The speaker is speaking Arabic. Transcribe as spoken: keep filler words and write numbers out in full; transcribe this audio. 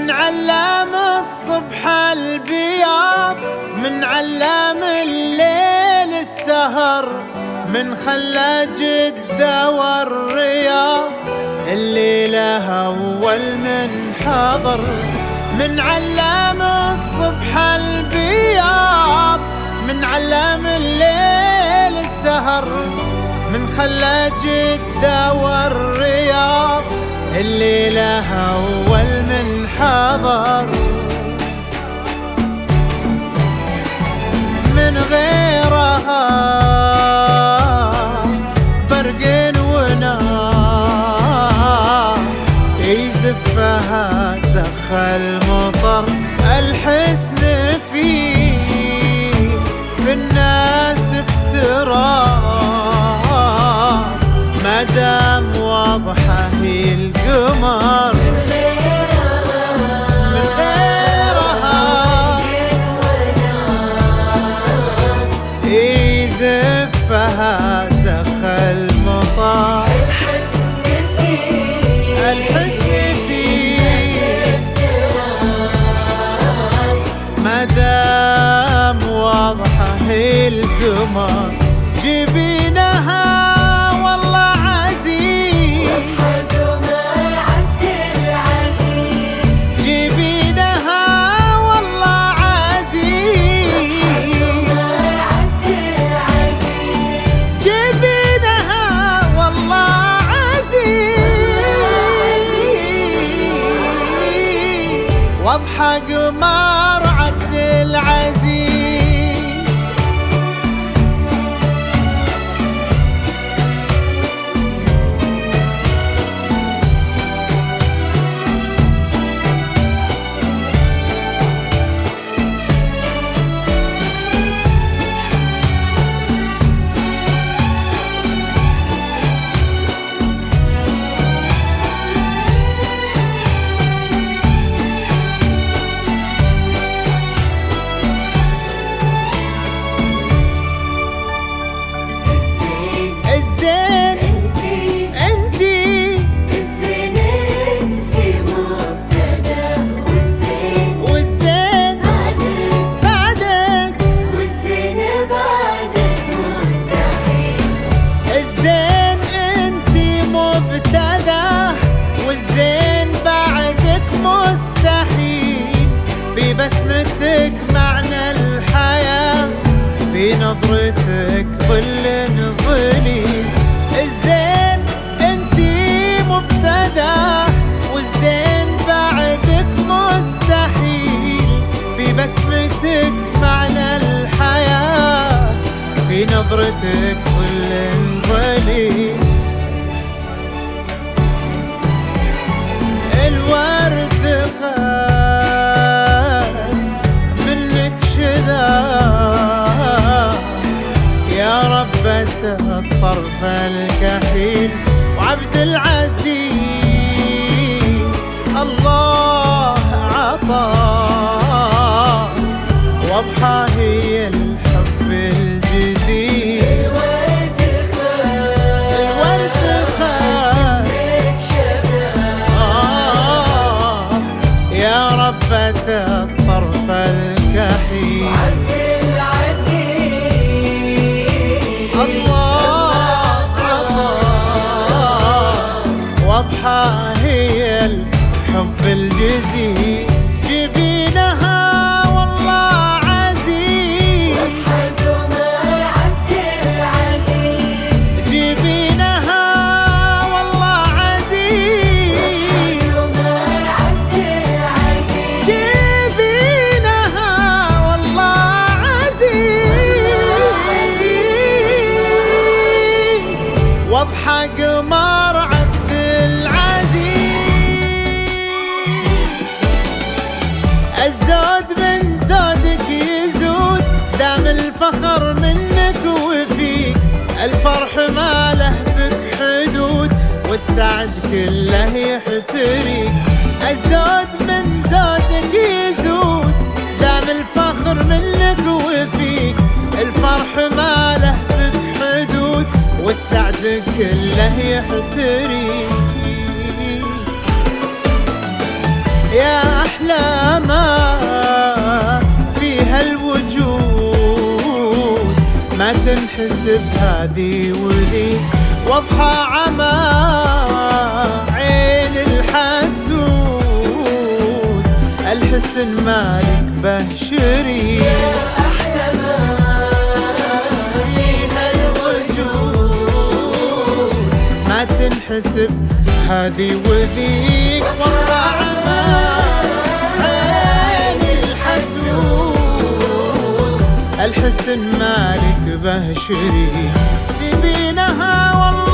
من علام الصبح البياض، من علام الليل السهر، من خلى جدة والرياض الليلة أول من حضر. من علام الصبح البياض، من علام الليل السهر، من خلى جدة والرياض الليلة أول من حضر. من غيرها برق ونار يزفها زخ المطر. الحسن فيه في الناس افتراء، ما دام واضحة هي القمر. من غيرها يزفها زخ المطر. الحسن فيه الحسن فيه ما دام واضحة هي القمر. جبينها والله عزيز، قمر عبد العزيز. جبينها والله عزيز، قمر عبد العزيز. جبينها والله عزيز، واضحة قمر عبد العزيز. في بسمتك معنى الحياة، في نظرتك ظل ظليل. الزين انتي مبتدأ، والزين بعدك مستحيل. في بسمتك معنى الحياة، في نظرتك ظل ظليل. الورد خاف منك شذا يا ربة الطرف الكحيل. وعبد العزيز الله عطاه، واضحة هي الحب الجزيل. الورد خاف الورد خاف منك آه يا ربة الطرف الكحيل. عبد العزيز الله عطاه، واضحة هي الحب الجزيل. جبينها والله عزيز، قمر عبد العزيز. جبينها والله عزيز، قمر عبد العزيز. جبينها والله عزيز، واضحة قمر عبد العزيز. الزود من زودك يزود، دام الفخر منك وفيك. الفرح ما له بك حدود، والسعد كله يحتريك. الزود من زودك يزود، دام الفخر منك وفيك. الفرح ما له بك حدود، والسعد كله يحتريك. يا أحلى ما في هالوجود، ما تنحسب هذي وذي، واضحى عمى عين الحسود، الحسن مالك به شريك. يا أحلى ما في هالوجود ما تنحسب هذي وذيك، واضحى عمى عين الحسود، الحسن مالك به شريك. جبينها والله